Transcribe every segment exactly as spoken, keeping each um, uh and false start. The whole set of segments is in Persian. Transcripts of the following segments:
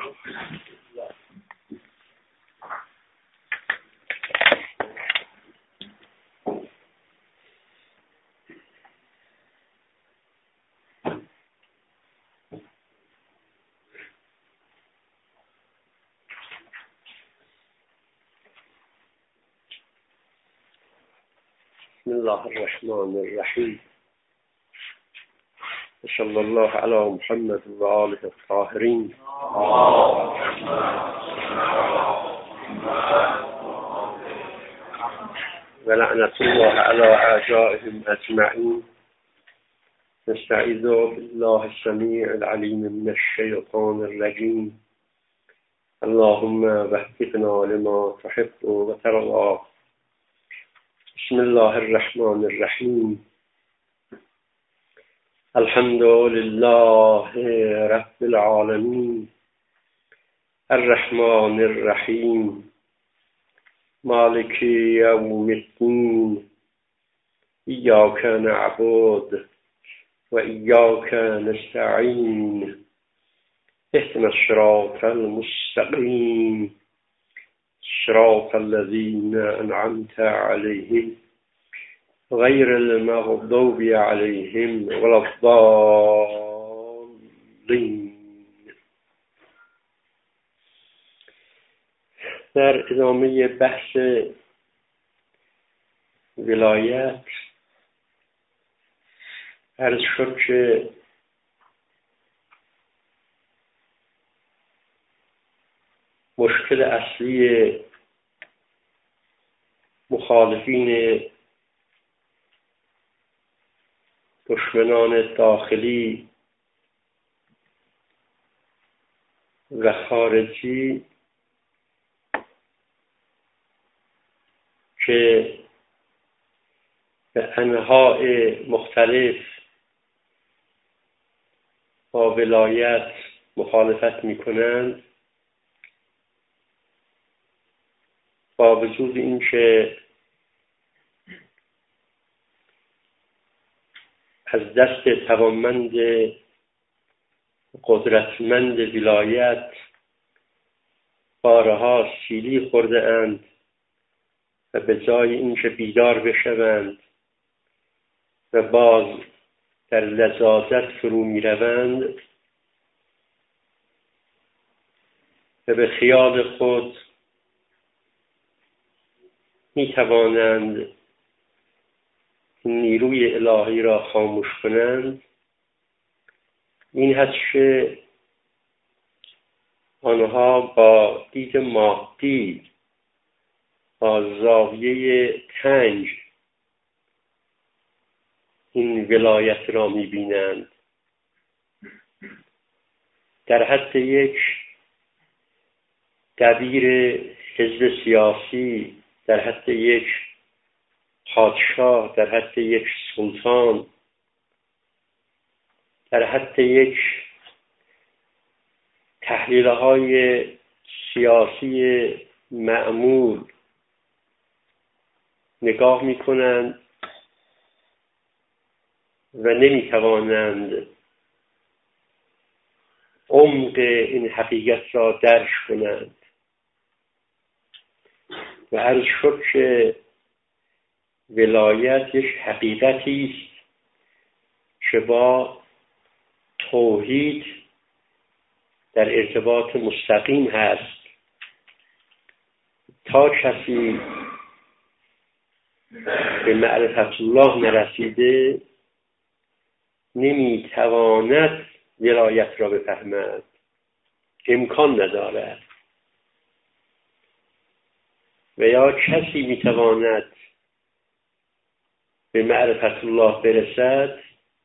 بسم الله الرحمن الرحیم. صلی الله علی محمد و آله الطاهرین و لعنت الله علی اعدائهم اجمعین. نستعیذ بالله السمیع العلیم من الشیطان الرجیم. اللهم وفقنا لما تحب و ترضى. بسم الله الرحمن الرحیم. الحمد لله رب العالمین الرحمن الرحیم مالک یوم الدین. ایاک نعبد و ایاک نستعین. اهدنا الصراط المستقیم صراط الذين أنعمت عليهم غير المغضوب عليهم ولا الضالين. در ادامه بحث ولایت عرض شد که مشکل اصلی مخالفین دشمنان داخلی و خارجی که به انواع مختلف با ولایت مخالفت می‌کنند، با وجود این که از دست توانمند قدرتمند ولایت بارها سیلی خورده اند و به جای اینکه بیدار بشوند و باز در لذاذت فرو می روند و به خیال خود می توانند نیروی الهی را خاموش کنند، این هست که آنها با دید مادی، با زاویه تنگ این ولایت را می بینند. در حد یک دبیر حزب سیاسی، در حد یک پادشاه، در حد یک سلطان، در حد یک تحلیل‌های سیاسی معمول نگاه می‌کنند و نمی‌توانند عمق این حقیقت را درک کنند. و عرض شد که ولایت یک حقیقتی است که با توحید در ارتباط مستقیم هست. تا کسی به معرفت الله نرسیده نمیتواند ولایت را بفهمد، امکان ندارد. و یا کسی میتواند به معرفت الله برسد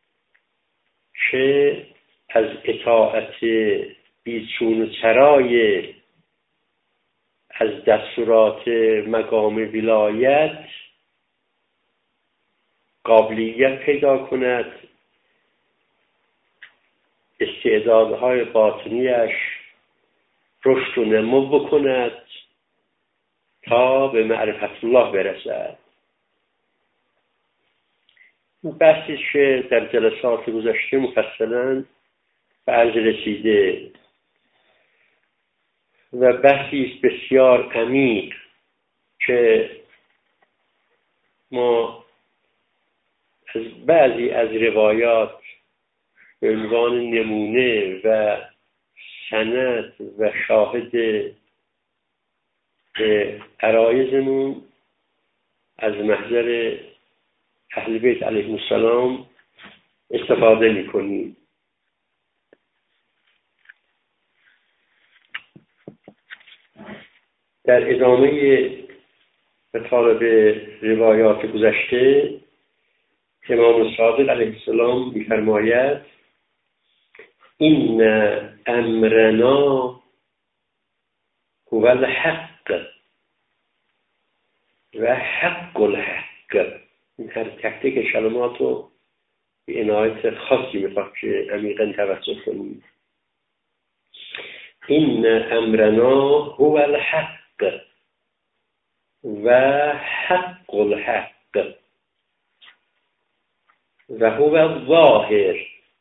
که از اطاعت بیچون و چرای از دستورات مقام ولایت قابلیت پیدا کند، استعدادهای باطنیش رشد و نمو بکند تا به معرفت الله برسد. این بحثی که در جلسات گذشته مفصلا به عرض رسیده و بحثی است بسیار عمیق که ما از بعضی از روایات به عنوان نمونه و سند و شاهد عرایزمون از محضر اهل بیت علیهم السلام استفاده میکنیم. در ادامه مطالب روایات گذشته امام صادق علیه السلام می‌فرماید این امرنا هو الحق و حق الحق. این هر تک تک کلمات رو به عنایت خاصی میخواد که عمیقاً توجه کنیم. این امرنا هو الحق و حق الحق و هو الظاهر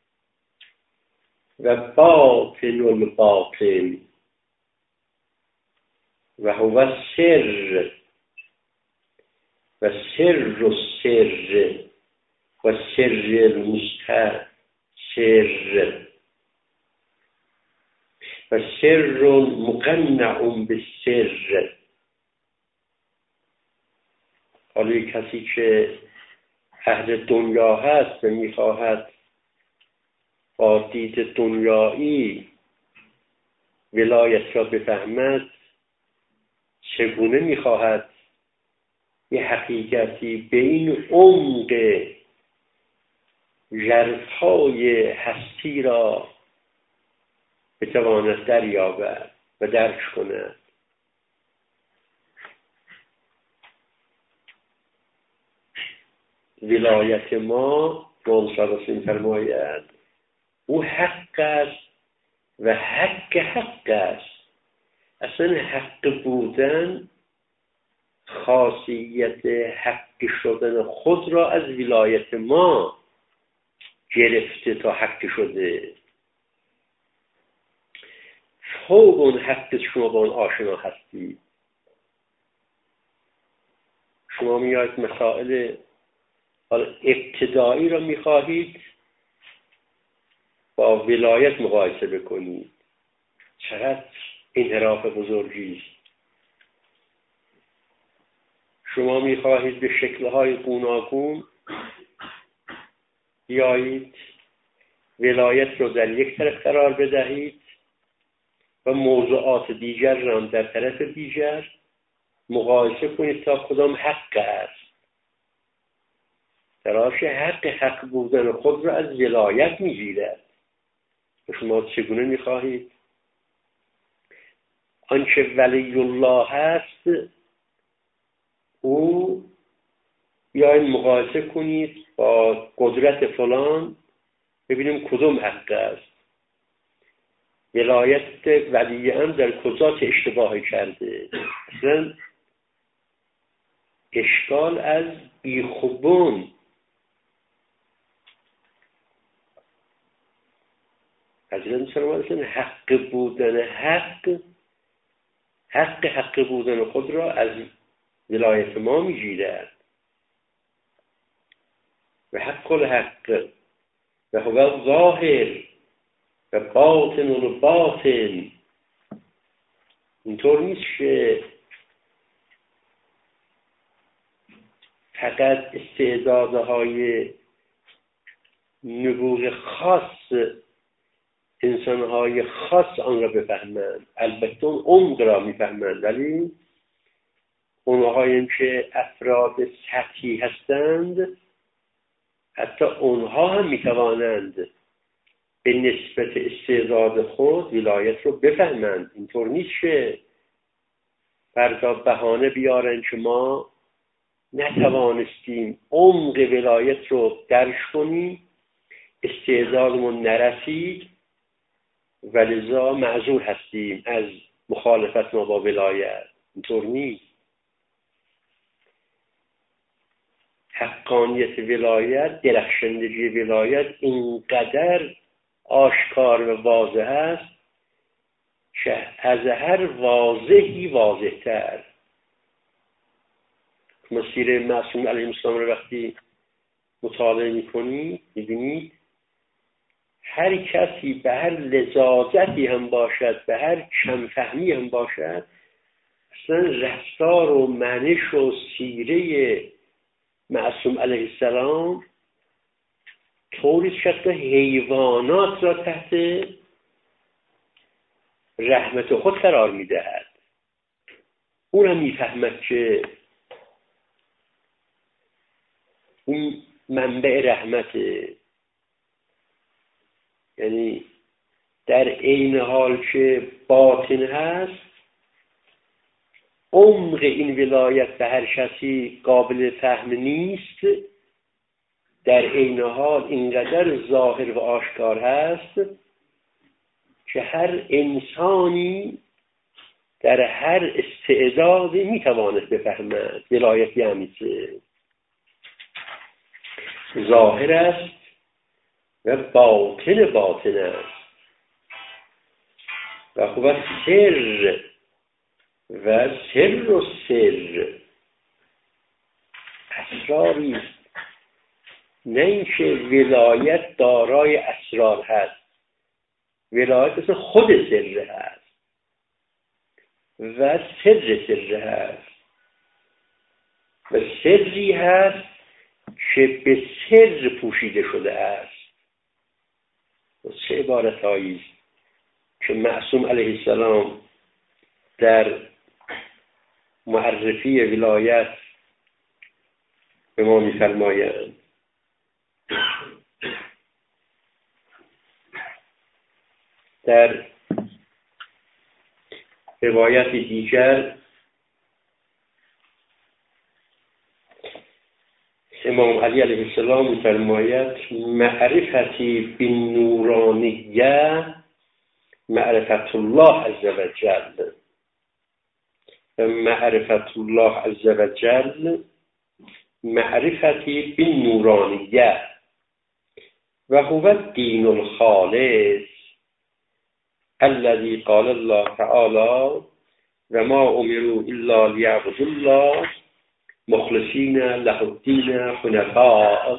و باطن الباطن و هو السر و سر السر و سر المستر و سر مقنع بالسر. حالا کسی که اهل دنیا هست و میخواهد با دید دنیایی ولایت را بفهمد، چگونه میخواهد یه حقیقتی به این عمق ژرفای هستی را بتواند دریابد و درک کند؟ ولایت ما مولانا فرماید او حق است و حق حق است. اصلا حق بودن خاصیت حق شدن خود را از ولایت ما گرفته تا حق شده. فوق اون حق شما با اون آشنا هستی. شما میاد مسائل ابتدایی را میخواهید با ولایت مقایسه بکنید. چقدر انحراف بزرگی است. شما میخواهید به شکل‌های گوناگون بیایید ولایت رو در یک طرف قرار بدهید و موضوعات دیگر را در طرف دیگر مقایسه کنید تا کدام حق است. تراش حق حق بودن خود را از ولایت میگیرد. شما چگونه میخواهید آنچه ولی الله هست او بیاید مقایسه کنید با قدرت فلان ببینیم کدوم حق است. ولایت ولی هم در کجا چه اشتباهی کرده. اصلا اشکال از بیخوبون. حضرت فرمودند حق بودن حق حق حق بودن خود را از ولایت ما میگیرد. و حق الحق و هو ظاهر و باطن الباطن. اینطور نیست که فقط استعدادهای نبوغ خاص انسانهای خاص آن را بفهمند. البته اون عمق را میفهمند، ولی اونهایی که افراد سطحی هستند حتی اونها هم میتوانند به نسبت استعداد خود ولایت رو بفهمند. اینطور نیست که فردا بهانه بیارن که ما نتوانستیم عمق ولایت رو درک کنیم، استعدادمون نرسید و لذا معذور هستیم از مخالفت ما با ولایت. اینطور نیست. حقانیت ولایت، درخشندگی ولایت اینقدر آشکار و واضح است که از هر واضحی واضح‌تر. مسیر معصوم علیه السلام رو وقتی مطالعه می‌کنید می‌بینید هر کسی به هر لذاذتی هم باشد، به هر کم فهمی هم باشد، اصلا رفتار و منش و سیره معصوم علیه السلام طوری شکل حیوانات را تحت رحمت خود قرار میدهد. اون هم میفهمد که اون منبع رحمته، یعنی در عین حال که باطن هست، عمق این ولایت به هر کسی قابل فهم نیست، در عین حال اینقدر ظاهر و آشکار هست که هر انسانی در هر استعدادی میتواند بفهمد. ولایت یعنی چه؟ ظاهر است و باطن باطن است و خوب سر و سر و سر اسراری است. نه اینکه ولایت دارای اسرار هست، ولایت مثل خود سر هست و سر سر هست و سری هست که به سر پوشیده شده است. و چه عبارت هایی است که معصوم علیه السلام در معرفی ولایت به ما می‌فرمایند. در روایت دیگر امام علی علیه السلام می‌فرماید معرفتی بالنورانیه معرفت الله عز وجل و معرفت الله عز وجل معرفتی بالنورانیه و هو الدین الخالص الذي قال الله تعالی و ما امروا الا لیعبدوا الله مخلصین له الدین حنفاء.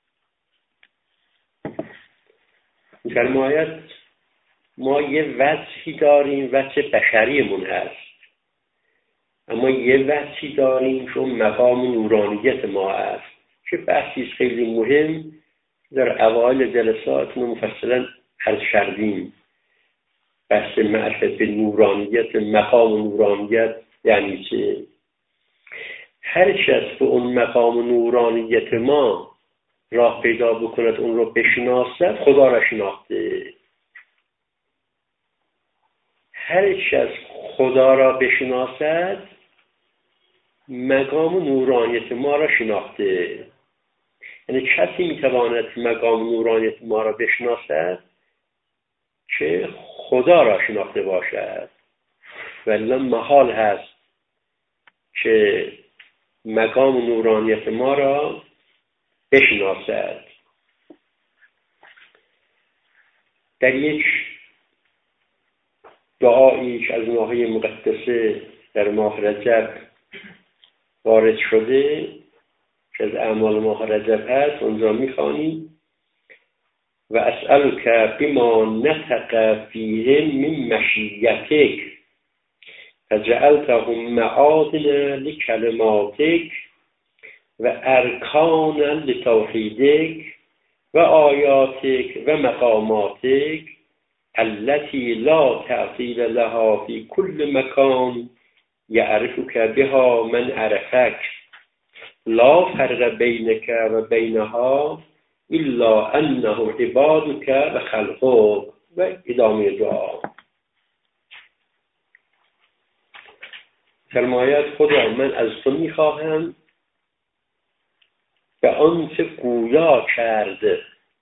فرماید ما یه وجهی داریم، وجه بشریمون هست، اما یه وجهی داریم چون مقام نورانیت ما هست که بحثی خیلی مهم در اوایل جلسات مفصلا عرض کردیم. بحث معرفت به نورانیت، مقام نورانیت یعنی چه؟ هر کس به اون مقام نورانیت ما راه پیدا بکند، اون رو بشناسد، خدا را شناخته. هر کس خدا را بشناسد مقام نورانیت ما را شناخته. یعنی کسی میتواند مقام نورانیت ما را بشناسد که خدا را شناخته باشد، ولی محال هست که مقام نورانیت ما را بشناسد. در یک دعایی که از ماه مقدسه در ماه رجب وارد شده که از اعمال ماه رجب هست، اونجا میخوانیم و اسألک بما نطق فیه من مشیتک فجعلتهم معادن لکلماتک و ارکانا لتوحیدک و آیاتک و مقاماتک التي لا تعطیل لها في كل مكان يعرفك بها من عرفك لا فرق بينك و بينها الا انه عبادك و خلقك و ادامه دعا. فرماید خدا من از تو میخواهم به آنچه گویا کرد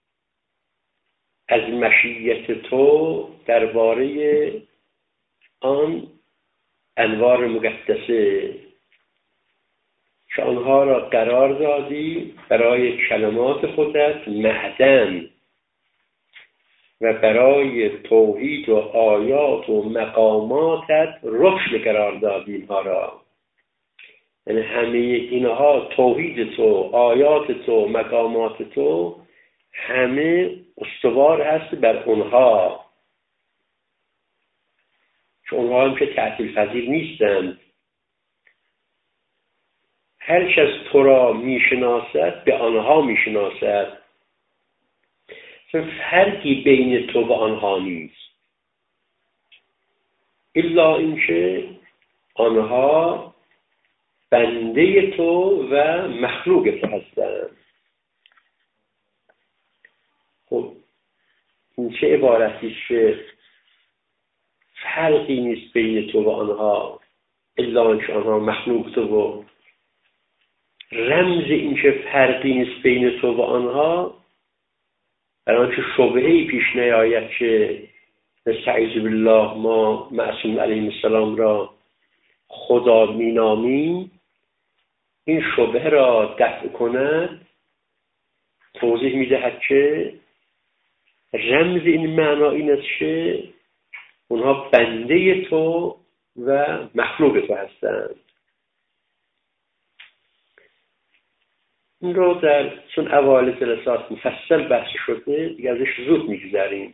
از مشیت تو درباره آن انوار مقدسه که آنها را قرار دادی برای کلمات خودت معدن و برای توحید و آیات و مقاماتت رکن قرار دادی اینها را. یعنی همه اینها، توحید تو، آیات تو، مقامات تو، همه استوار هست بر اونها، چون اونها هم که تعطیل پذیر نیستند. هر کس تو را میشناسد به آنها میشناسد، فرقی بین تو و آنها نیست، الا اینکه آنها بنده تو و مخلوق تو هستند. خب این چه عبارتی که فرقی نیست بین تو و آنها الا اینکه آنها مخلوق تو، و رمز اینکه فرقی نیست بین تو و آنها برای که شبهه‌ای پیش نیاید که نستعیذ بالله ما معصوم علیه السلام را خدا مینامیم، این شبهه را دفع کند. توضیح میدهد که رمز این معنا این است که اونها بنده تو و مخلوق تو هستند. این رو در چون اوایل جلسات مفصل بحث شده دیگه ازش زود میگذریم.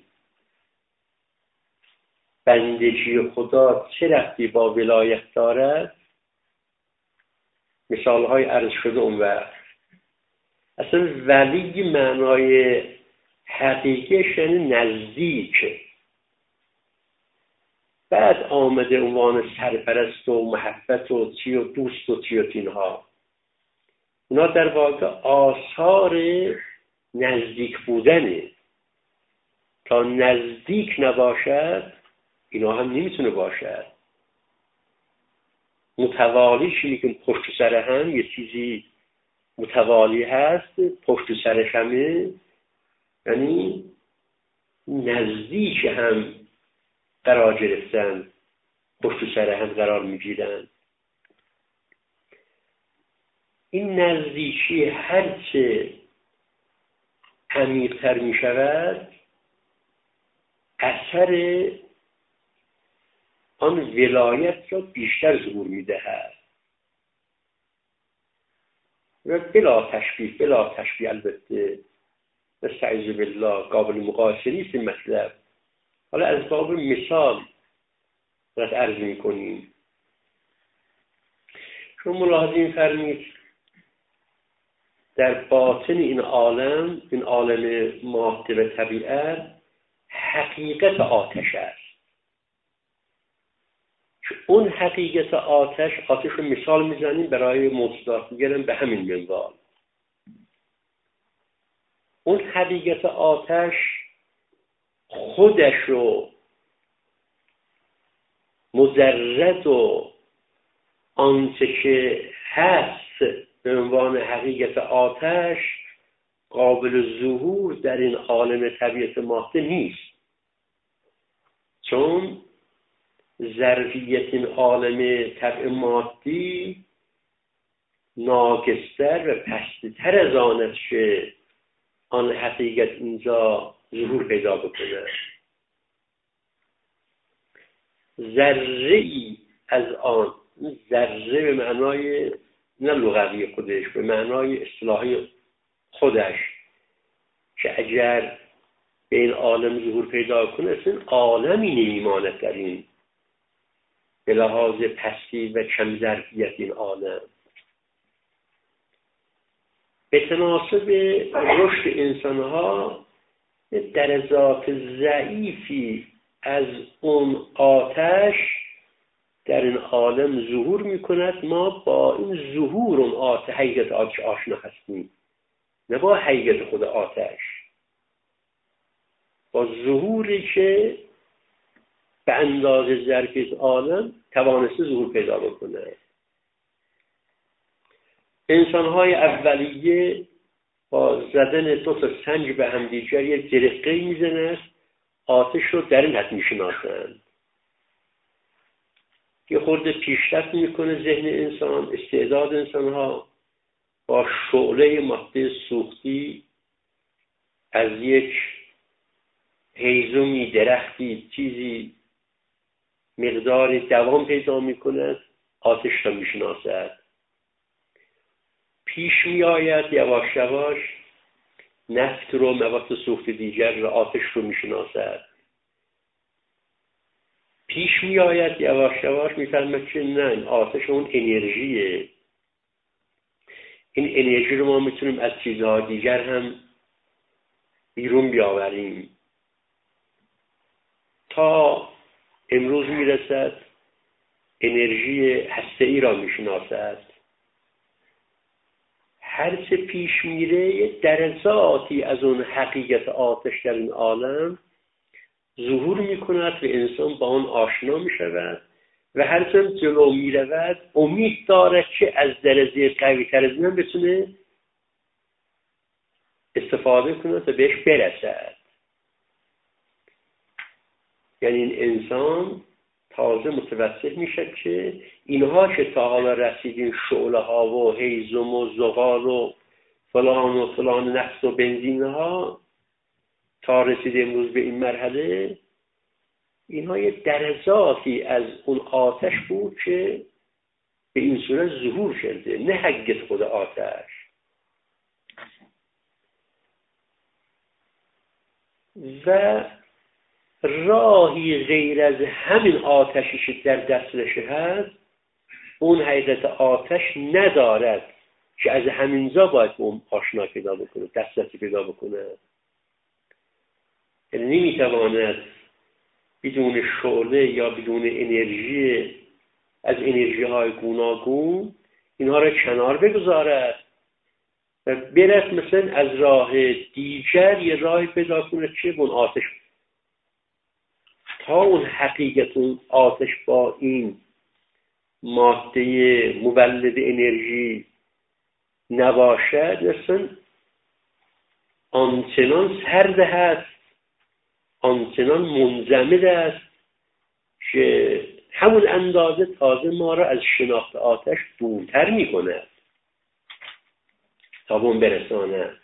بندگی خدا چه ربطی با ولایت دارد؟ مثالهای عرض شده اون وقت. اصلا ولی معنای حقیقیش یعنی نزدیک، بعد آمده عنوان سرپرست و محبت و چی و دوست و چی و اینها. اونا در واقع آثار نزدیک بودنه. تا نزدیک نباشد اینا هم نمیتونه باشد. متوالی چیزی که پشت سر هم یه چیزی متوالی هست، پشت سرش همه، یعنی نزدیک هم قرار گرفتن، پشت سر هم قرار میگیرن. این نزدیکی هرچه عمیق‌تر می شود اثر آن ولایت را بیشتر ظهور می دهد و بلا تشبیه بلا تشبیه البته نستعیذ بالله قابل مقایسه نیست این مطلب. حالا از باب مثال رد عرض می کنیم. شما ملاحظه این فرمید در باطن این عالم، این عالم ماده و طبیعت، حقیقت آتش است. اون حقیقت آتش، آتش رو مثال میزنیم برای موجودات میگرم به همین منوال. اون حقیقت آتش خودش رو مجرد و آنچه که هست به عنوان حقیقت آتش قابل ظهور در این عالم طبیعت ماده نیست، چون ظرفیت این عالم طبع مادی ناقص‌تر و پست‌تر از آن است که آن حقیقت اینجا ظهور پیدا بکنه. ذره‌ای از آن، ذره به معنای نه لغوی خودش، به معنای اصطلاحی خودش، که اگر به این عالم ظهور پیدا کنه اصلا عالمی نمیماند در این به لحاظ پستی و کم ظرفیت این عالم. به تناسب رشد انسانها درجات ضعیفی از اون آتش در این عالم ظهور میکند. ما با این ظهور اون آتش حقیقت آتش آشنا هستیم، نه با حقیقت خود آتش. با ظهوری که به اندازه ظرفیت عالم توانسته ظهور پیدا بکنه. انسان‌های اولیه با زدن دو تا سنج به همدیگر یک جرقه میزنه، آتش رو در این حد میشناسند. یه خورده پیشرفت میکنه ذهن انسان، استعداد انسان‌ها با شعله ماده سوختی از یک هیزمی، درختی، چیزی مقدار دوام پیدا می کند، آتش را می شناسد. پیش می آید یواش یواش نفت رو، مواد سوخت دیگر را، آتش رو می شناسد. پیش می آید یواش یواش می فهمد که نه، این آتش اون انرژیه. این انرژی رو ما میتونیم از چیزها دیگر هم بیرون بیاوریم. تا امروز میرسد انرژی هسته‌ای را میشناسد. هر چه پیش میره درجاتی از اون حقیقت آتش در این عالم ظهور میکند و انسان با آن آشنا میشود و هر چه جلو میرود امید دارد که از درجه قوی تر از این بتونه استفاده کند و بهش برسد. یعنی این انسان تازه متوسط میشه که اینها که تا حالا رسیدین، شعله ها و هیزم و زغال و فلان و فلان نفت و بنزین ها، تا رسید امروز به این مرحله، اینها یه درجاتی از اون آتش بود که به این صورت ظهور شده، نه حقیقت خود آتش. و راهی غیر از همین آتشی که در دستش هست، اون حقیقت آتش ندارد که از همینجا باید اون آشنا پیدا بکنه، دسترسی پیدا بکنه. یعنی نمیتواند بدون شعله یا بدون انرژی از انرژی های گوناگون اینها را کنار بگذارد و برد مثلا از راه دیگر یه راهی پیدا کنه که اون آتش، تا اون حقیقت اون آتش با این ماده مولد انرژی نباشد، مثلا آنچنان سرد هست، آنچنان منجمد است که همون اندازه تازه ما را از شناخت آتش دورتر می کند تا به اون برساند.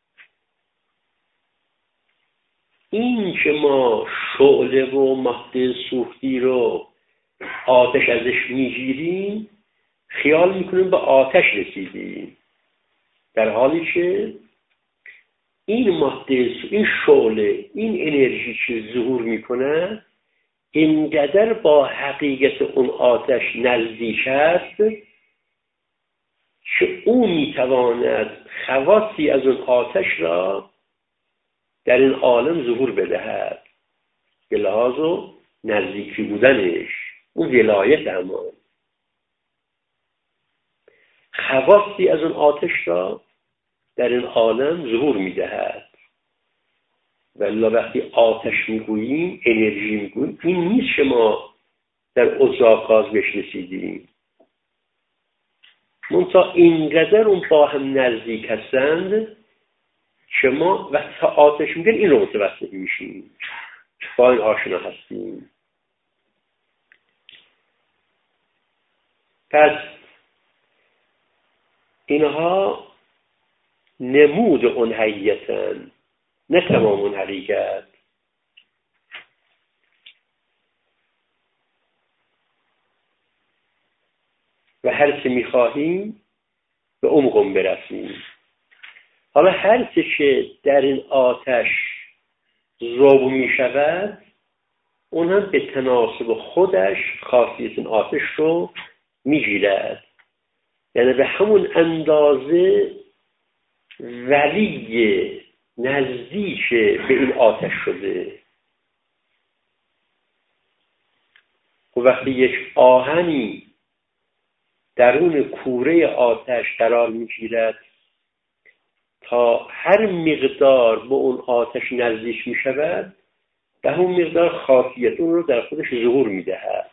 این که ما شعله و ماده سوختی رو آتش ازش میگیریم، خیال میکنیم به آتش رسیدیم، در حالی که این ماده، این شعله، این انرژی که ظهور میکنه اینقدر با حقیقت اون آتش نزدیک است که او میتواند خواصی از اون آتش را در این عالم ظهور بدهد، به لحاظ و نزدیکی بودنش، اون ولایت اما خواصی از اون آتش را در این عالم ظهور میدهد. ولی وقتی آتش میگوییم، انرژی میگوییم، این نیست که ما در اوزاقاز بهش رسیدیم. منتها اینقدر اون با هم نزدیک هستند که ما وقتی آتش میگن این رو متوسط میشیم، با این آشنا هستیم. پس اینها نمود اون حقیقتن، نه تمام اون حقیقت. و هر چه میخواهیم به عمق برسیم. حالا هر چه که در این آتش ذوب میشود، اون هم به تناسب خودش خاصیت این آتش رو میگیرد. یعنی به همون اندازه ولی نزدیک به این آتش شده. و وقتی یک آهنی درون کوره آتش قرار میگیرد، تا هر مقدار به اون آتش نزدیک میشود، به همون مقدار خاصیت اون رو در خودش ظهور میدهد،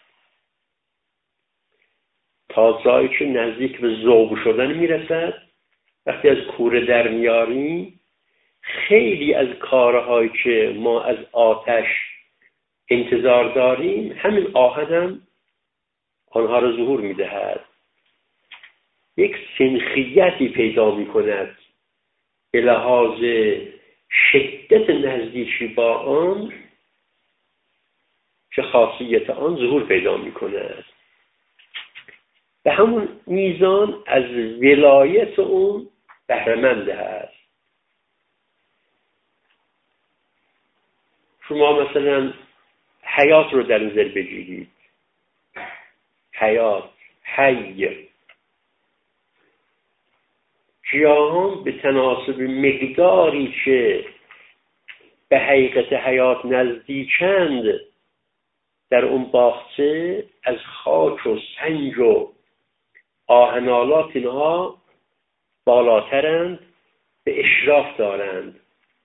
تا جایی که نزدیک به ذوب شدن میرسد. وقتی از کوره در میاریم، خیلی از کارهایی که ما از آتش انتظار داریم، همین آهن هم آنها را ظهور میدهد. یک سنخیتی پیدا میکند به لحاظ شدت نزدیکی با آن، چه خاصیت آن ظهور پیدا می‌کند. به همون میزان از ولایت اون بهره‌مند هست. شما مثلا حیات رو در نظر بگیرید. حیات، حی، گیاهان به تناسب مقداری که به حقیقت حیات نزدیکند در اون باغچه، از خاک و سنگ و آهنالات اینها بالاترند، به اشراف دارند.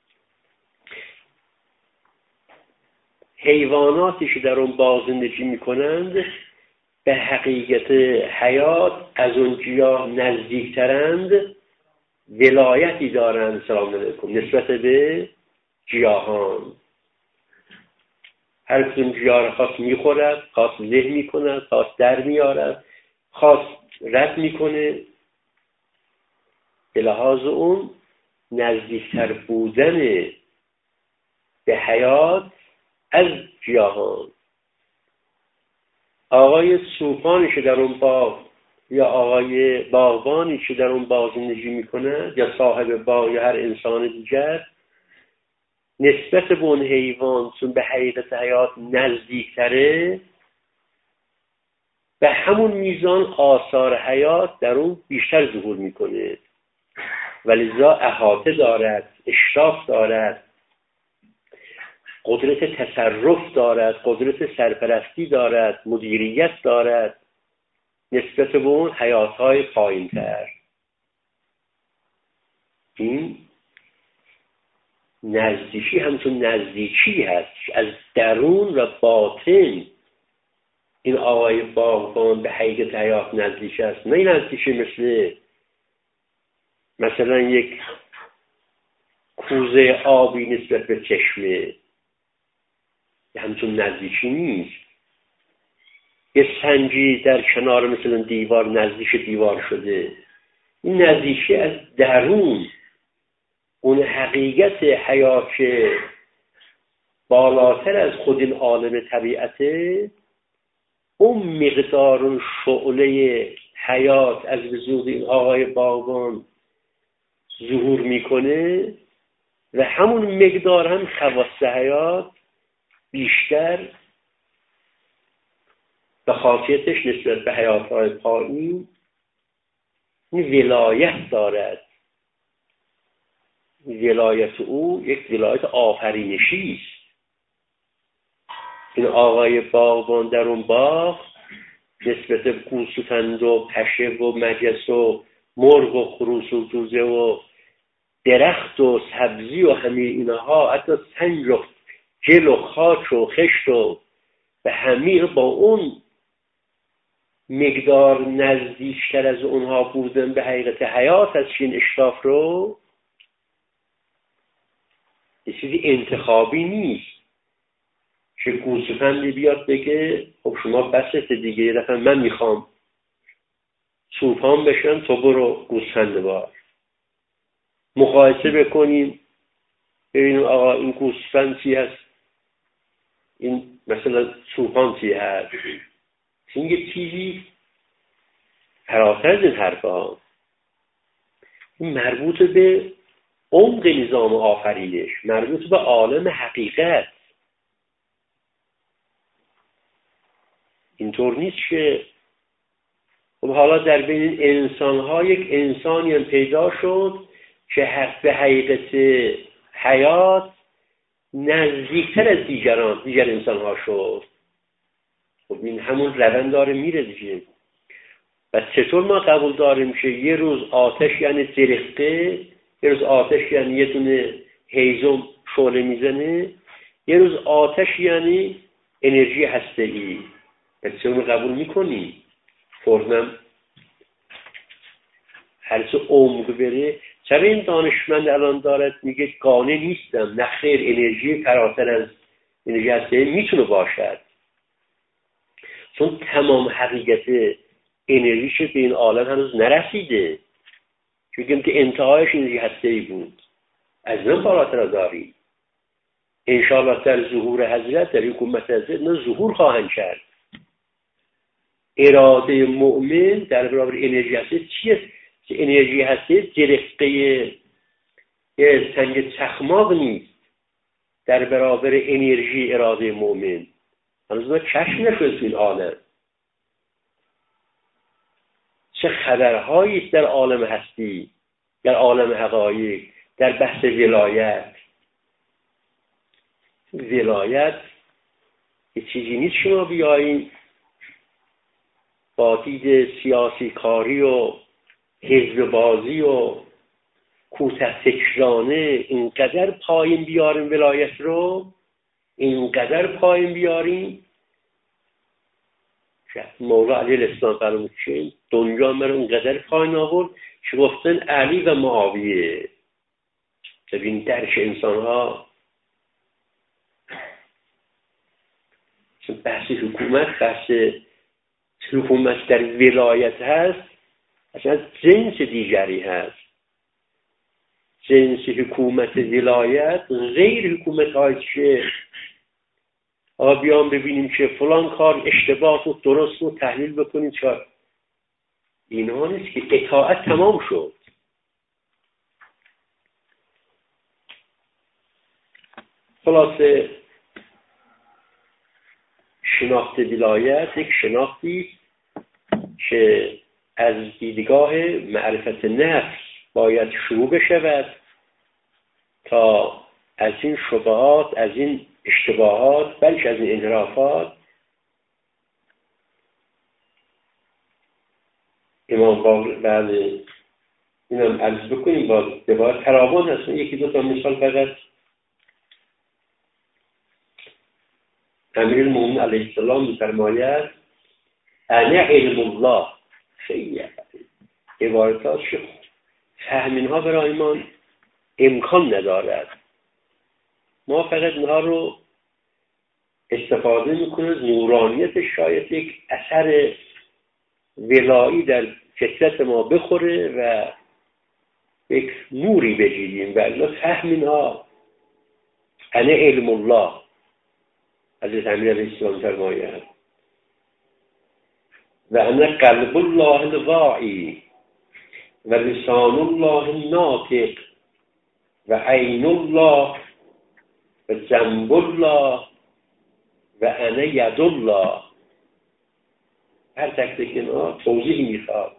حیواناتی که در اون باغ زندگی میکنند به حقیقت حیات از اون گیاه نزدیکترند، ولایتی دارند سلام علیکم نسبت به گیاهان. هر کدوم گیاه را خواست میخورد، خواست له میکند، خواست در میارد، خواست رد میکنه. به لحاظ اون نزدیکتر بودن به حیات از گیاهان. آقای سوپانی که در اون باغ یا آقای باغبانی که در اون باغ زندگی میکنه یا صاحب باغ یا هر انسان دیگر، نسبت به اون حیوان چون به حقیقت حیات نزدیکتره، به همون میزان آثار حیات در اون بیشتر ظهور میکنه و لذا احاطه دارد، اشراف دارد، قدرت تصرف دارد، قدرت سرپرستی دارد، مدیریت دارد نسبت به اون حیاتهای پایین تر. این نزدیکی همچون نزدیکی هست از درون و باطن. این آقای باغبان به حقیقت حیات نزدیک است، نه این نزدیکی مثل مثلا یک کوزه آبی نسبت به چشمه، همچون نزدیکی نیست. یه سنگی در کنار مثلا دیوار نزدیک دیوار شده، این نزدیکی از درون، اون حقیقت حیات که بالاتر از خود این عالم طبیعته، اون مقدار شعله حیات از وجود این آقای باغبان ظهور میکنه و همون مقدار هم خواص حیات بیشتر به خاصیتش نسبت به حیاتهای پایین این ولایت دارد. ولایت او یک ولایت آفرینشی است. این آقای باغبان در اون باغ نسبت به گوسفند و پشه و مگس و مرغ و خروس و جوجه و درخت و سبزی و همه اینها، حتی سنگ و گل و خاک و خشت و به همه با اون مقدار نزدیکتر از اونها بودن به حقیقت حیات از این اشراف رو، یه چیزی انتخابی نیست که گوسفندی بیاد بگه خب شما بسته دیگه، یه دفعه من میخوام چوپان بشم تو برو گوسفند بار. مقایسه بکنیم ببینیم آقا این گوسفند چی هست، این مثلا چوپان چی هست. این یه چیزی فراتر از این حرفه ها، این مربوط به عمق نظام آفرینش، مربوط به عالم حقیقت. اینطور نیست که خب حالا در بین انسان ها یک انسانی هم پیدا شد که حق به حقیقت حیات نزدیکتر از دیگران دیگر انسان ها شد. خب این همون روند داره میره دیگه. و چطور ما قبول داریم که یه روز آتش یعنی درخته، یه روز آتش یعنی یه دونه هیزم شعله میزنه، یه روز آتش یعنی انرژی هسته‌ای. پس اون قبول میکنی؟ فرنم هر چه عمق بره. چرا این دانشمند الان دارد میگه قانع نیستم؟ نه خیر، انرژی فراتر از انرژی هسته‌ای میتونه باشد، چون تمام حقیقت انرژیش به این عالم هنوز نرسیده. میگم که انتهایش انرژی هسته‌ای بود. از من بالاتر را داری. انشاءالله در ظهور حضرت، در حکومت حضرت نه ظهور خواهند کرد. اراده مؤمن در برابر انرژی هستی چیه؟ که انرژی هستی جرقه یه سنگ چخماق نیست در برابر انرژی اراده مؤمن. هنوز ما کشف نشد این عالم. چه خبرهایی است در عالم هستی، در عالم حقایق، در بحث ولایت. ولایت یه چیزی نیست شما بیایید با دید سیاسی کاری و حزب بازی و کوته فکرانه اینقدر پایین بیاریم ولایت رو، اینقدر پایین بیاریم که مولا علیه السلام فرمود که دنیا من رو اینقدر پایین آورد که گفتن علی و معاویه. ببین درک انسان ها. بحث حکومت، بحث حکومت در ولایت هست، اصلا جنس دیگری هست. جنس حکومت ولایت غیر حکومت های چه آقا بیام ببینیم که فلان کار اشتباه و درست و تحلیل بکنیم چه اینا نیست که اطاعت تمام شد. خلاصه شناخت ولایت یک شناختی که از دیدگاه معرفت نفس باید شروع بشود تا از این شبهات، از این اشتباهات، بلکه از این انحرافات امام باقر بعد اینم عرض بکنیم باز دوباره تراوان هست. یکی دو تا مثال فقط. امیرالمومنین علیه السلام می‌فرماید انا علم الله. خیلی عبارتات شد فهم اینها برای ما امکان ندارد. ما فقط اینها رو استفاده میکنه نورانیت شاید یک اثر ولایی در فطرت ما بخوره و یک نوری بجیدیم و الا فهم اینها انا علم الله. حضرت امیر علیه السلام فرماید و انا قلب الله الواعی و لسان الله الناطق و عین الله و جنب الله و انا ید الله. هر تک تک اینا توضیح میخواد.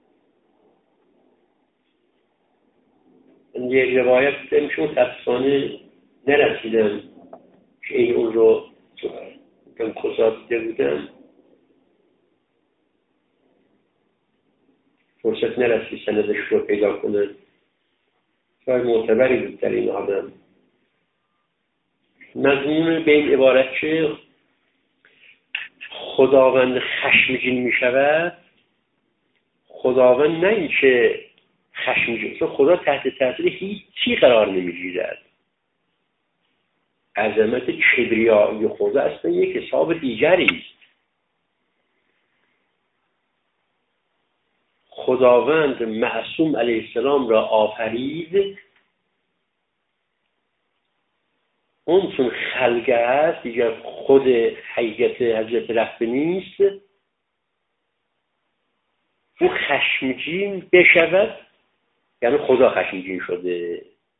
من یک روایت دیدم که متاسفانه نرسیدم که این اون رو کم خصاص دیده بودم، فرصت نرسید سندش رو پیدا کنن. شاید معتبری بود در این آدم. مضمون به این عبارت که خداوند خشمگین می شود، خداوند نه این که خشمگین، چون خدا تحت تاثیر هیچی قرار نمی گیرد. عظمت کبریایی خدا اصلا یک حساب دیگری است. خداوند معصوم علیه السلام را آفرید، اون چون خلقه هست دیگر خود حقیقت حضرت رفته نیست، او خشمگین بشود یعنی خدا خشمگین شده.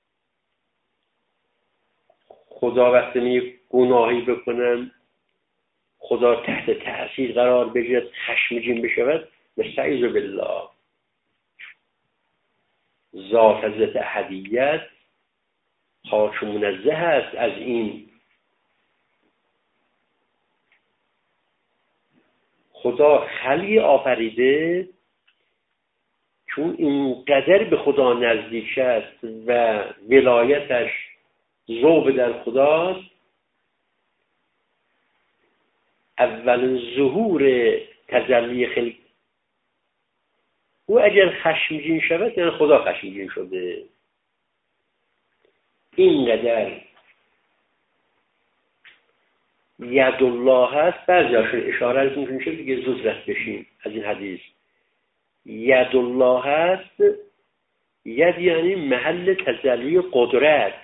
خدا وقتی می گناهی بکنن خدا تحت تأثیر قرار بگیرد خشمگین بشود، نستعیذ بالله. ذات حضرت احدیت پاک و منزه است از این. خدا خلقی آفریده چون اینقدر به خدا نزدیک است و ولایتش ذوب در خداست، اول ظهور تجلی خلق او اگر خشمگین شود یعنی خدا خشمگین شده. اینقدر ید الله هست. بعضی هاشون اشاره از این میشه دیگه زود رست بشیم از این حدیث. ید الله هست ید یعنی محل تجلی قدرت.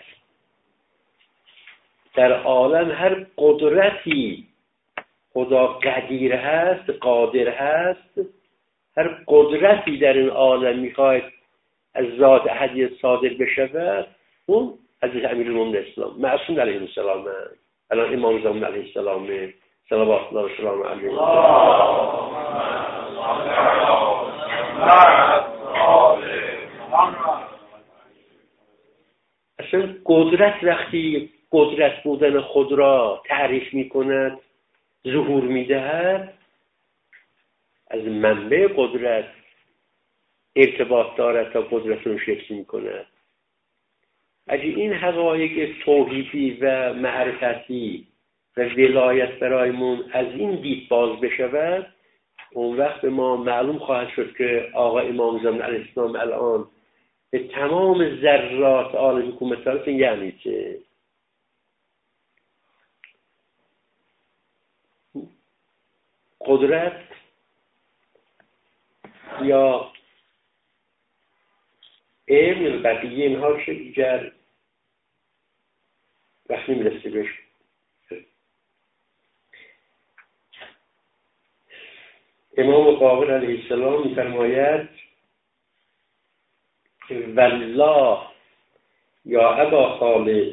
در عالم هر قدرتی خدا قدیر هست، قادر هست، هر قدرتی در این عالم میخواید از ذات احدی صادر بشود، اون حضرت امیرالمومنین اسلام معصوم علیه السلام، الان امام زمان علیه السلام، صلوات الله و سلام علیه. اصلا قدرت وقتی قدرت بودن خود را تعریف میکند، ظهور میدهد، از منبع قدرت ارتباط دارد تا قدرت رو شکل میکند. اگه این حقایق توحیدی و معرفتی و ولایت برایمون از این دید باز بشود، اون وقت به ما معلوم خواهد شد که آقا امام زمان علیه السلام الان به تمام ذرات عالم حکومت دارد. یعنی چه؟ قدرت یا علم یا بقیه اینها که دیگر وقتی میرسه بهش. امام باقر علیه السلام می‌فرماید والله یا ابا خالد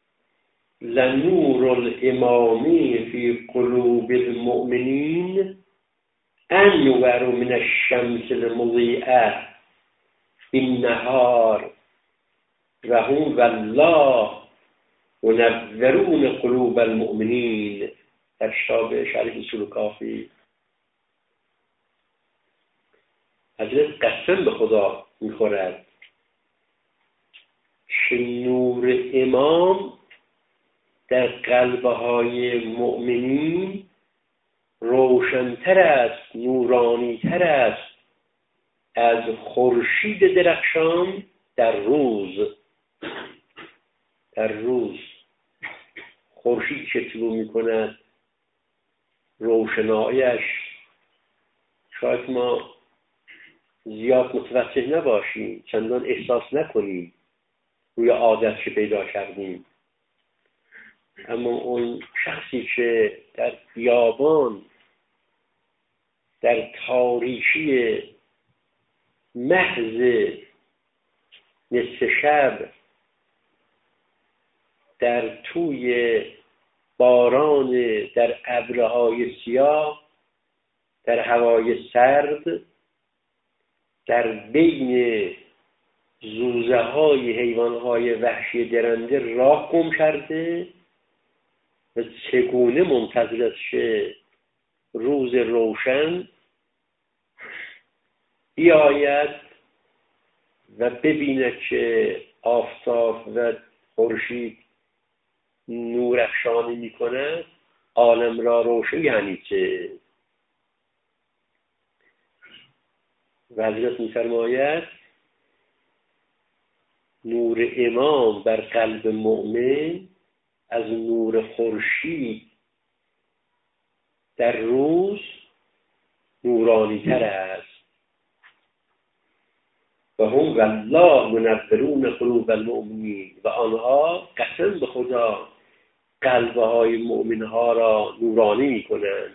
لنور الامامی فی قلوب المؤمنین انور من الشمس المضیئه بالنهار و هم والله ینورون قلوب المؤمنین. در شاب شریف اصول کافی حضرت قسم به خدا میخورد که نور امام در قلبهای مؤمنین روشن‌تر است، نورانی‌تر است از خورشید درخشان در روز. در روز خورشید که طلوع می‌کند، روشنایش شاید ما زیاد متوجه نباشیم، چندان احساس نکنیم، روی عادت که پیدا کردیم. اما اون شخصی که در بیابان در تاریکی محض نصف شب در توی باران، در ابرهای سیاه، در هوای سرد، در بین زوزه های حیوان های وحشی درنده راه گم کرده و چگونه منتظر شه روز روشن بیاید و ببیند که آفتاب و خورشید نور افشانی می‌کند، عالم را روشن. یعنی چه؟ و حضرت می‌فرماید نور امام بر قلب مؤمن از نور خورشید در روز نورانی تر است. و هم والله ینورون قلوب المؤمنین، و آنها قسم به خدا قلبهای مؤمنها را نورانی می کنند.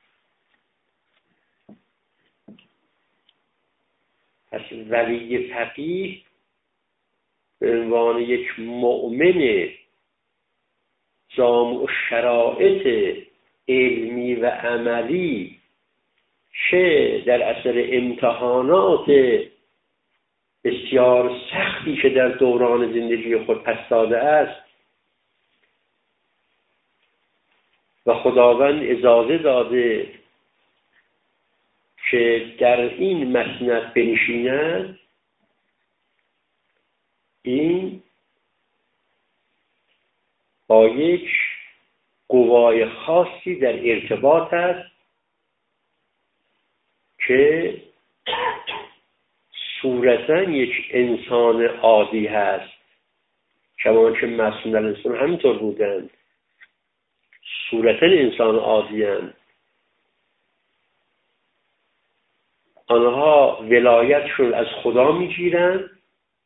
پس ولی فقیه به عنوان یک مؤمن جامع شرایط علمی و عملی، چه در اثر امتحانات بسیار سختی که در دوران زندگی خود پس داده است و خداوند اجازه داده که در این مسند بنشیند، این با یک قوای خاصی در ارتباط است که صورتاً یک انسان عادی هست، چون که معصوم علیه السلام همینطور بودند، صورتاً انسان عادی هستند. آنها ولایتشون از خدا میگیرند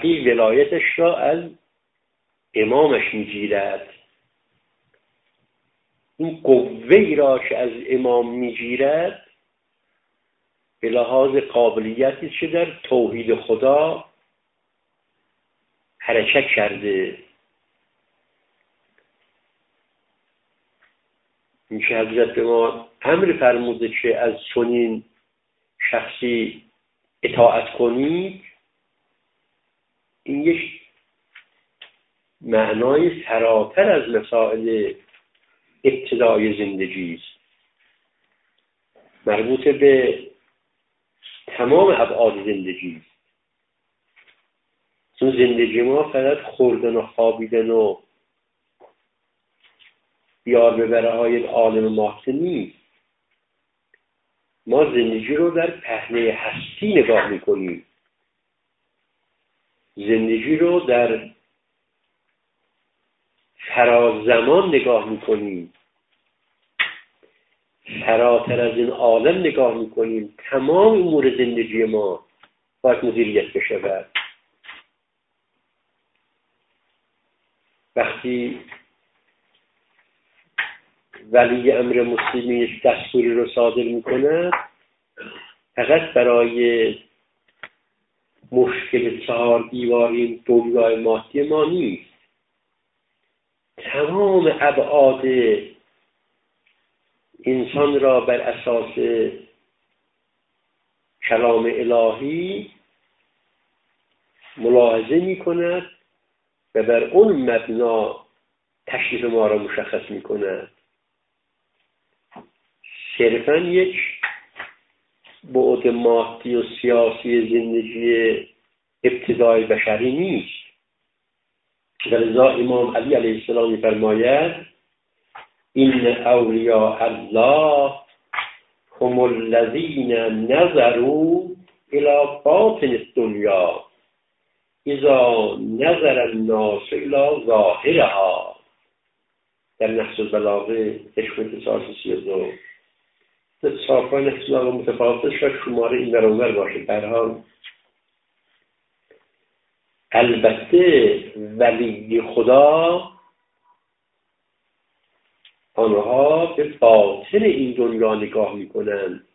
فقیه ولایتش را از امامش میگیرد. این قوه‌ای را که از امام میگیرد به لحاظ قابلیتی که در توحید خدا حرکت کرده. این که حضرت ما امر فرموده که از چنین شخصی اطاعت کنید، این یک معنای فراتر از مسائل ابتدای زندگی است، مربوط به تمام ابعاد زندگی است. چون زندگی ما فقط خوردن و خوابیدن و بیار ببره های عالم ماهده نیست. ما زندگی رو در پهنه هستی نگاه میکنیم، زندگی رو در فرازمان نگاه میکنیم، فراتر از این عالم نگاه میکنیم. تمام امور زندگی ما باید مدیریت بشود. وقتی ولی امر مسلمی یک دستوری رو صادر میکند، فقط برای مشکل چهار دیواری دنیای مادی ما نیست، تمام ابعاد انسان را بر اساس کلام الهی ملاحظه می کند و بر اون مبنا تکلیف ما را مشخص می کند. صرفاً یک بعد مادی و سیاسی زندگی ابتدای بشری نیست. ولذا امام علی علیه السلام می‌فرماید این اولیاء الله هم الذین نظروا الی باطن الدنیا اذا نظر الناس الی ظاهرها، در نحس البلاغه قسمت چهارصد و سی و دو. صافای نحس البلاغه متفاوت شد، شماره این در اونور باشه. در حال البته ولی خدا آنها به باطن این دنیا نگاه میکنند،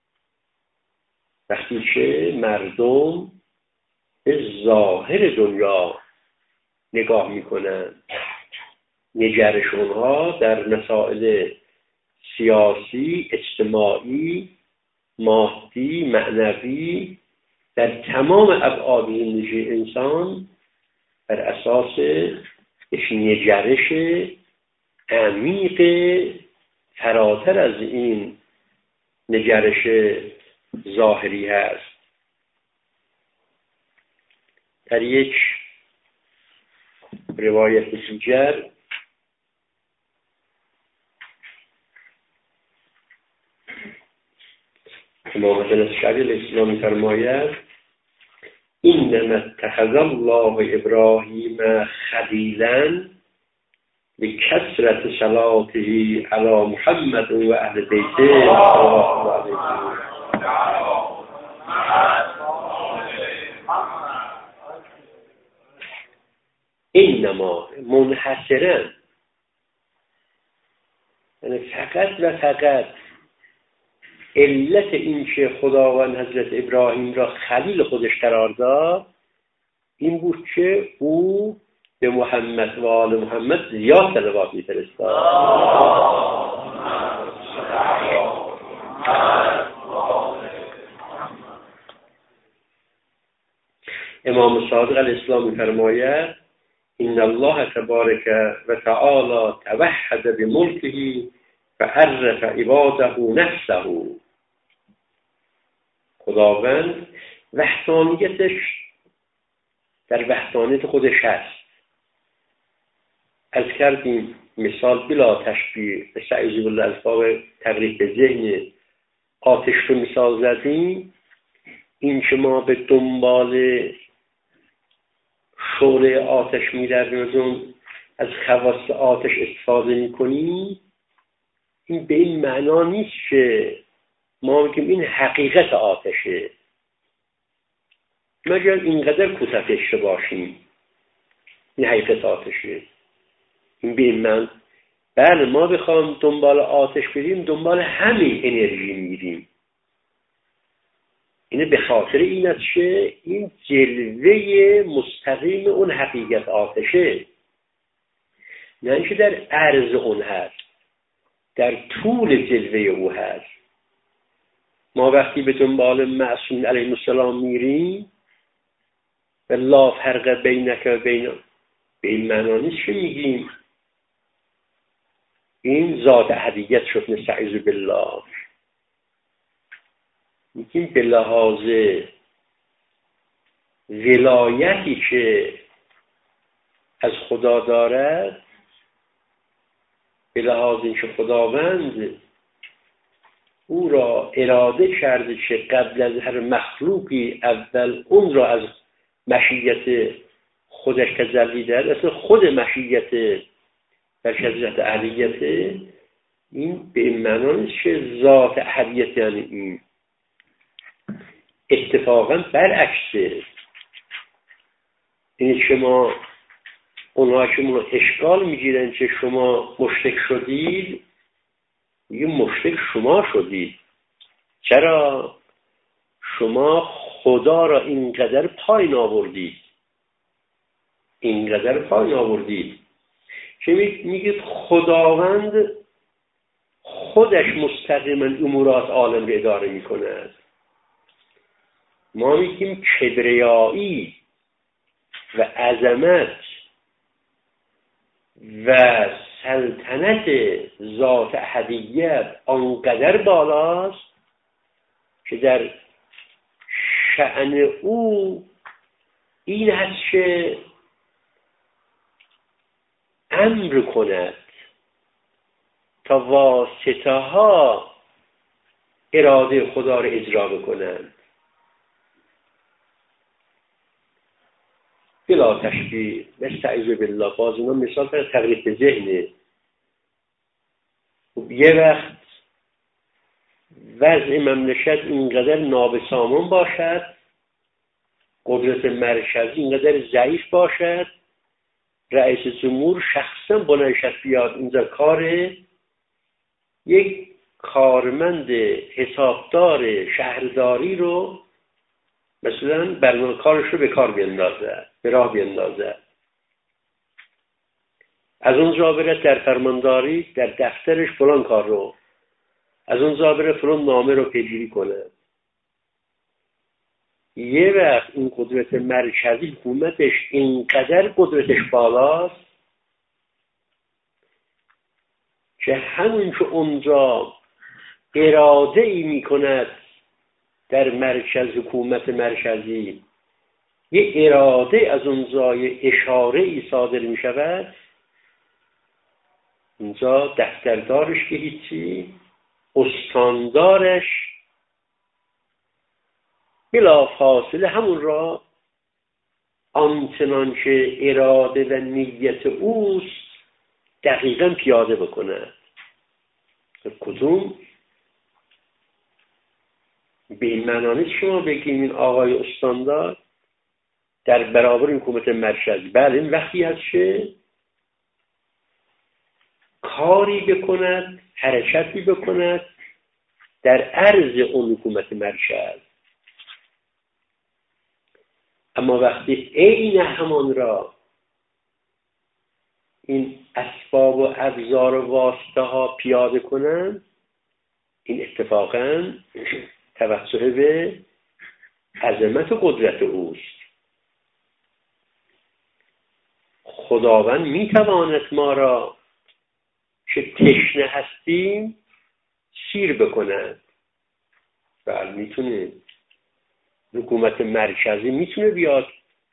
وقتی که مردم به ظاهر دنیا نگاه میکنند. نگرش اونها در مسائل سیاسی، اجتماعی، مادی، معنوی، در تمام ابعاد زندگی انسان بر اساس یک نگرش عمیق فراتر از این نگرش ظاهری هست. در یک روایت دیگر امام حسن اشعری علیه السلام می‌فرماید انما اتخذ الله ابراهیم خلیلا بکثرت صلاته علی محمد و اهل بیته صلی الله علیه و انما منحصرا، یعنی فقط و فقط علت این که خداوند حضرت ابراهیم را خلیل خودش قرار داد این بود که او به محمد و آل محمد زیاد صلوات می‌فرستاد. امام صادق علیه السلام می‌فرماید ان الله تبارک و تعالی توحد بملکه و عرف عباده نفسه. خداوند وحدانیتش در وحدانیت خودش هست. از کردیم مثال بلا تشبیه به سعیزی بالله الفاظ تقریب به ذهن آتش رو مثال زدیم. این که ما به دنبال شعله آتش می‌رویم، از خواص آتش استفاده می‌کنیم، این به این معنا نیست که ما میگیم این حقیقت آتشه. مگر اینقدر کوتاه داشته باشیم. این حقیقت آتشه. این به این من بله ما بخوام دنبال آتش بریم دنبال همین انرژی میریم. اینه به خاطر این است که این جلوه مستقیم اون حقیقت آتشه، نه اینکه در عرض اون هست، در طول جلوه او هست. ما وقتی به دنبال معصوم علیه السلام میریم و لا فرق بینک و بین، به این معنا نیست که میگیم این ذات احدیت شد، نستعیذ بالله. میگیم به لحاظ ولایتی که از خدا دارد، به لحاظ اینکه خداوند او را اراده کرده که قبل از هر مخلوقی اول اون را از مشیت خودش تجلی دهد، اصلا خود مشیت در شدت احدیت، این به این معنا نیست که ذات احدیت یعنی این. اتفاقا برعکسه. این شما اونها که منو اشکال میگیرن که شما مشرک شدید، میگه مشرک شما شدید. چرا؟ شما خدا را اینقدر پایین آوردید، اینقدر پایین آوردید که میگید خداوند خودش مستقیما امورات عالم را اداره میکند. ما میگیم کبریایی و عظمت و سلطنت ذات احدیت آنقدر بالاست که در شأن او این هست که امر کند تا واسطه ها اراده خدا را اجرا بکنند. بلا تشبیه، نستعیذ بالله. باز اینا مثال پر تقریب به ذهنه. یه وقت وضع مملکت اینقدر نابسامان باشد، قدرت مرکزی اینقدر ضعیف باشد، رئیس جمهور شخصا بلند بیاد اینجا کار یک کارمند حسابدار شهرداری رو مثلا برنامه کارش رو به کار بیندازه، به راه بیندازه. از اونجا بره در فرمانداری در دفترش فلان کار رو، از اونجا بره فلان نامه رو پیگیری کنه. یه وقت این قدرت مرکزی حکومتش اینقدر قدرتش بالاست که همون که اونجا اراده ای می کند در مرکز حکومت مرکزی، یه اراده از اونجا یه اشاره ای صادر می شود، اونجا دفتردارش که هیچی، استاندارش بلا فاصله همون را آنچنان که اراده و نیت اوست دقیقا پیاده بکنه. کدوم؟ به این معنا نیست شما بگیم این آقای استاندار در برابر حکومت مرکزی. بله این وقتی هست که کاری بکند، حرکتی بکند در عرض اون حکومت مرکز. اما وقتی عین همان را این اسباب و ابزار و واسطه ها پیاده کنند، این اتفاقاً توسط به عظمت و قدرت اوست. خداوند میتواند ما را که تشنه هستیم سیر بکند. بله میتونه. حکومت مرکزی میتونه بیاد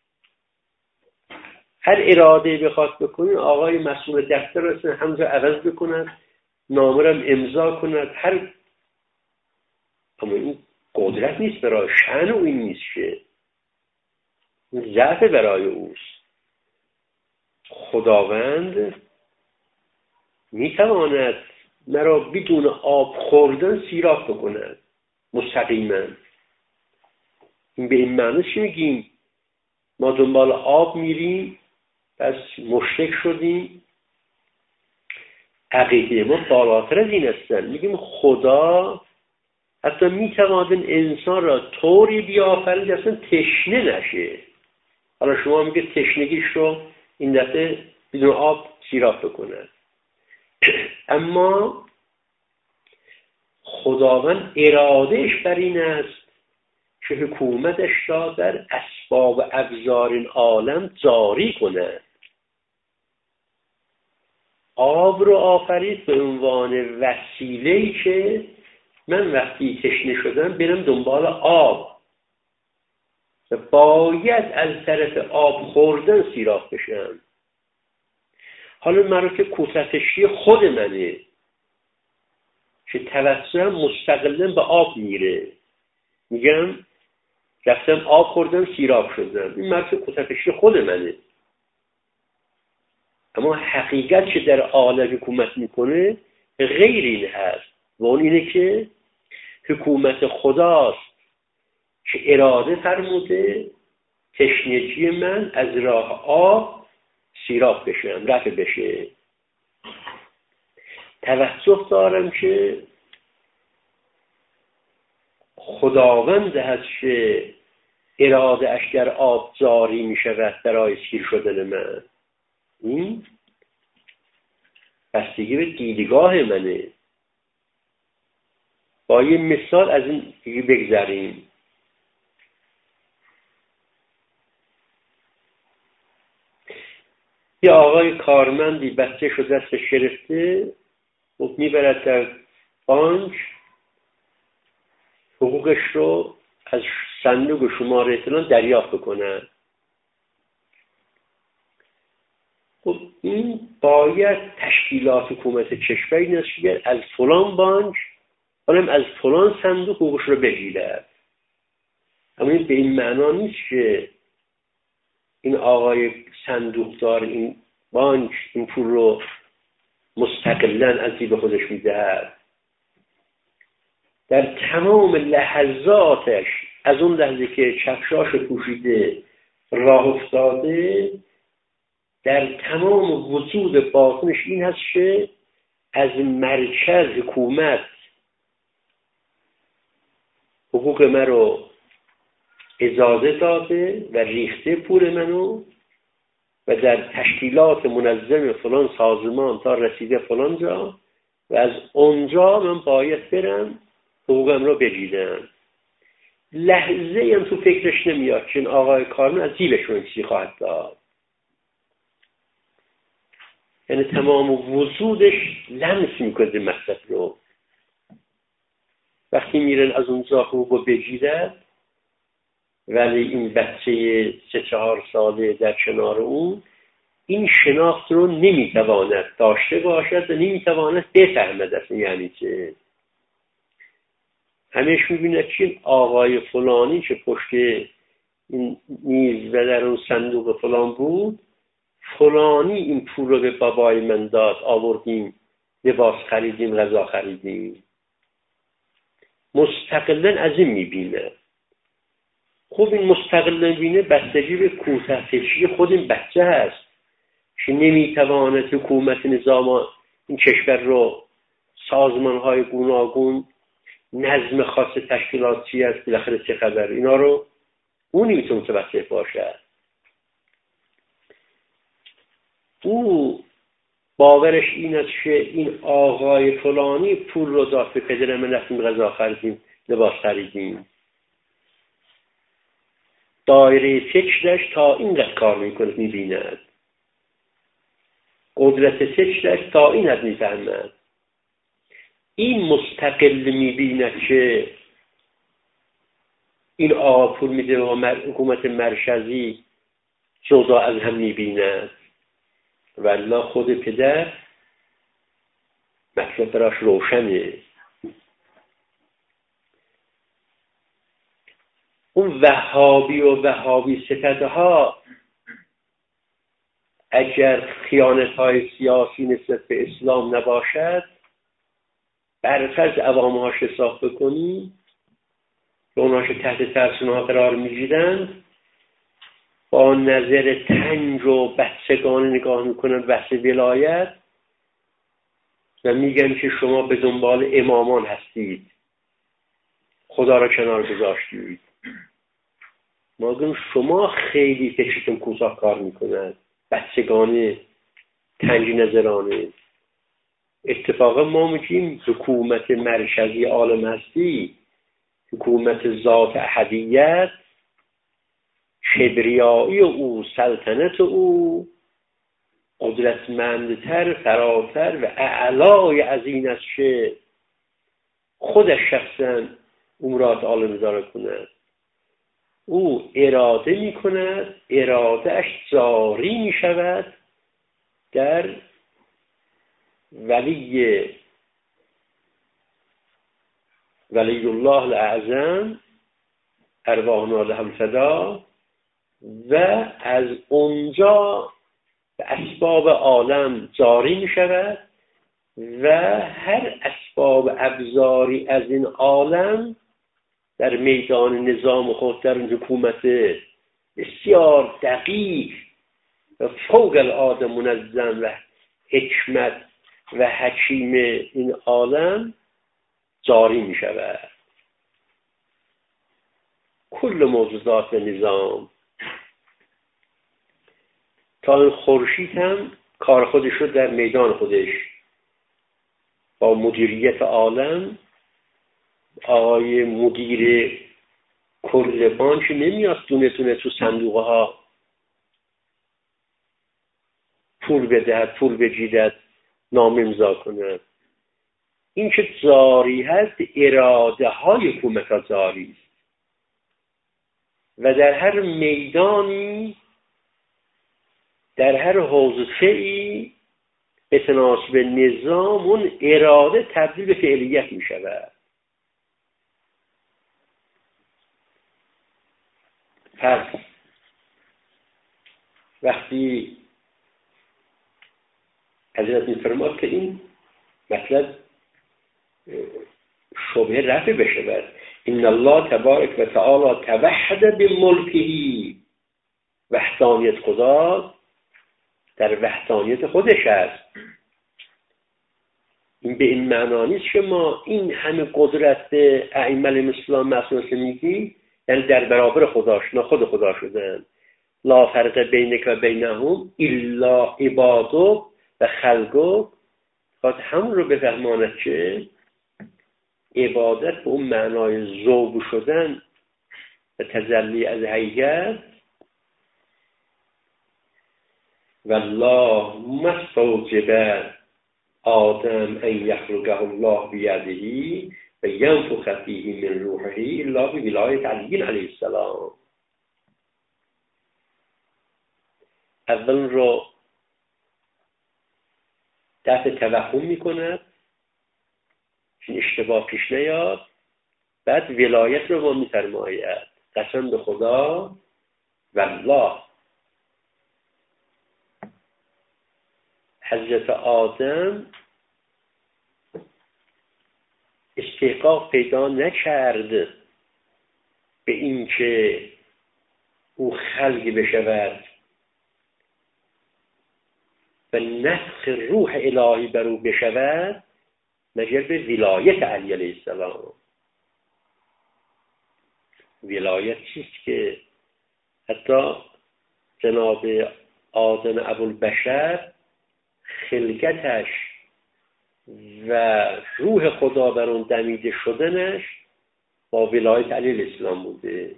هر اراده بخواد بکنه، آقای مسئول دفتر رو همونجا عوض بکند، نامه رو امضا کند، هر اما این قدرت نیست برای شأن او، این نیست که این ضعف برای اوست. خداوند میتواند مرا بدون آب خوردن سیراب بکند مستقیما. این به این معنی چی میگیم؟ ما دنبال آب میریم پس مشرک شدیم؟ عقیده ما بالاتر از این هستن. میگیم خدا حتی میتواند انسان را طوری بیافرید اصلا تشنه نشه. حالا شما میگه تشنگیش رو این دفعه بدون آب سیراب بکنه، اما خداوند ارادهش بر این است که حکومتش را در اسباب و ابزار این عالم جاری کنه. آب رو آفرید به عنوان وسیله‌ای که من وقتی تشنه شدم برم دنبال آب و باید از طرف آب خوردن سیراب بشم. حالا مرا که کوتاه‌کشی خود منه که توسطم مستقلاً به آب میره، میگم رفتم آب خوردم سیراب شدم، این مرا که کوتاه‌کشی خود منه. اما حقیقت که در عالم حکومت میکنه غیر این هست و اون اینه که حکومت خداست که اراده فرموده تشنگی من از راه آب سیراب بشم، رفع بشه. توسط دارم که خداوند هست که اراده اش در آب جاری می شود برای سیر شدن من. این بستگی به دیدگاه منه. با یه مثال از این دیگه بگذاریم. یه آقای کارمندی بچه شو دستش گرفته و میبرد در بانک حقوقش رو از صندوق شماره فلان دریافت بکنه. خب این باید تشکیلات حکومت کشوری نشید از فلان بانک اونم از فلان صندوق حقوقش رو بگیرد. اما این به این معنا نیست که این آقای صندوق دار این بانک این پول رو مستقلاً از جیب خودش میدهد. در تمام لحظاتش از اون لحظه که کفشاش پوشیده راه افتاده در تمام وجود باطنش این هست که از مرکز حکومت حقوق من رو اجازه داده و ریخته پول منو و در تشکیلات منظم فلان سازمان تا رسیده فلان جا و از اونجا من باید برم حقوقم رو بگیرم. لحظه هم تو فکرش نمیاد که این آقای کارمند از جیبش رو چیزی خواهد داد. یعنی تمام وجودش لمس میکنه مقصد رو. وقتی میرن از اونجا حقوق رو بگیرد ولی این بچه سه چهار ساله در کنار اون این شناخت رو نمیتواند داشته باشد و نمیتواند بفهمد اصلا یعنی چه. همیشه میبیند که این آقای فلانی که پشت این میز و در اون صندوق فلان بود فلانی این پول رو به بابای من داد، آوردیم لباس خریدیم، غذا خریدیم. مستقلاً از این میبینه. خب این مستقلاً بینه بستگی به کوتاه‌فکری خود این بچه هست که نمیتواند حکومت نظام این کشور رو سازمان‌های گوناگون نظم خاص تشکیلاتی است بالاخره چه خبر اینا رو اون نمیتونه متوجه باشه. او باورش این است که این آقای فلانی پول رو داد به پدر من رفتیم غذا خریدیم لباس خریدیم. دایره فکرش تا اینقدر کار میکنه میبیند. قدرت فکرش تا این حد میفهمد. این مستقل میبیند که این آقا پول میده و حکومت مرکزی جدا از هم میبیند. والله خود پدر مطلب براش روشنه. اون وهابی و وهابی ستدها اگر خیانت‌های سیاسی نسبت به اسلام نباشد برفرض عوامهاش حساب بکنی که اونهاش تحت ترس اونها قرار میگیرند با نظر تنج و بسگانه نگاه میکنن بحث ولایت و میگن که شما به دنبال امامان هستید، خدا را کنار گذاشتید. ما گفتیم شما خیلی فکرتون کوتاه کار میکنند، بسگانه، تنج نظرانه. اتفاقا ما میگیم حکومت مرکزی عالم هستی، حکومت ذات احدیت، کبریایی او، سلطنت او قدرتمندتر، فراتر و اعلای از این است که خودش شخصا امورات عالم اداره کند. او اراده می کند، اراده اش جاری می شود در ولی ولی الله الاعظم ارواحنا له الفدا و از اونجا به اسباب عالم جاری می شود و هر اسباب ابزاری از این عالم در میدان نظام خود در حکومت بسیار دقیق و فوق العاده منظم و حکمت و حکیم این عالم جاری می شود. کل موجودات و نظام تا این خورشید هم کار خودش رو در میدان خودش با مدیریت عالم. آقای مدیر کل بانک نمیاد دونه دونه تو صندوق ها پول بدهد، پول بگیرد، نام امضا کند. این که جاری هست اراده های حکومت ها جاری است و در هر میدانی، در هر حوزه‌ای به تناسب نظام اون اراده تبدیل به فعلیت می شود. پس وقتی حضرت می‌فرماد که این مطلب شبهه رفع بشه، ان الله تبارک و تعالی توحد بملکه، وحدانیت خدا در وحدانیت خودش است. این به این معنا نیست که ما این همه قدرت به ائمه الاسلام مسئول میگی یعنی در برابر خداش، نه خود خدا شدن. لا فرق بینک و بینهم الا عبادو و خلقو. خواهد همون رو بفهماند که عبادت به اون معنای ذوب شدن و تجلی از حقیقت والله مستوجب آدم ان یخلقه الله بیده و ینفخ فیه من روحه الا بولایت علی علیه السلام. اول رو دفع توهم میکند چون اشتباه پیش نیاد، بعد ولایت رو با میفرماید قسم به خدا والله حضرت آدم استحقاق پیدا نکرد به این که او خلقی بشود و نفخ روح الهی بر او بشود مگر به ولایت علی علیه السلام. ولایت چیست که حتی جناب آدم ابوالبشر خلقتش و روح خدا بر اون دمیده شدنش با ولایت علی الاسلام بوده.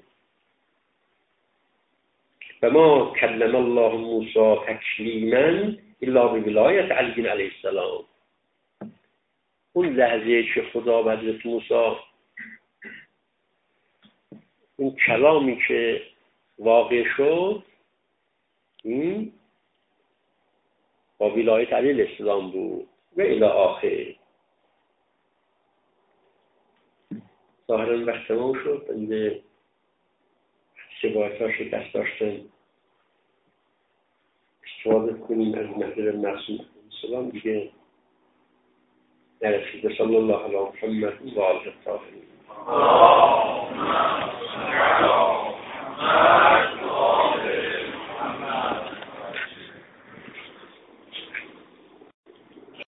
و ما کلم الله موسی تکلیما الا بولایت علی علیه السلام. اون لحظه که خدا به حضرت موسی اون کلامی که واقع شد این با ولایت علی الاسلام بود و الی آخر. ظاهرا وقت تمام شد. بنده شبایت ها شکست داشتن استفاده کنیم از مطلب معصوم سلام دیگه نرسید. صلی الله علی محمد و آله الطاهرین. اللهم صل على محمد